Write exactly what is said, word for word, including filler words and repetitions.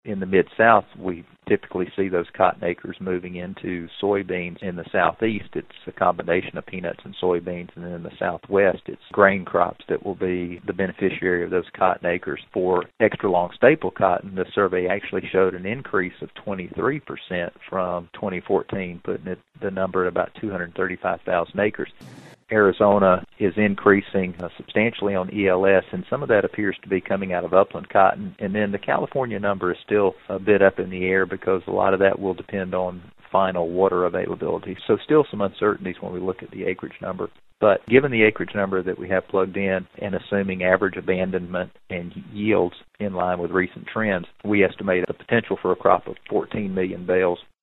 In the Mid-South, we typically see those cotton acres moving into soybeans. In the Southeast, it's a combination of peanuts and soybeans, and then in the Southwest, it's grain crops that will be the beneficiary of those cotton acres. For extra long staple cotton, the survey actually showed an increase of twenty-three percent from twenty fourteen, putting it the number at about two hundred thirty-five thousand acres. Arizona is increasing uh, substantially on E L S, and some of that appears to be coming out of upland cotton. And then the California number is still a bit up in the air because a lot of that will depend on final water availability. So still some uncertainties when we look at the acreage number. But given the acreage number that we have plugged in and assuming average abandonment and yields in line with recent trends, we estimate the potential for a crop of fourteen million bales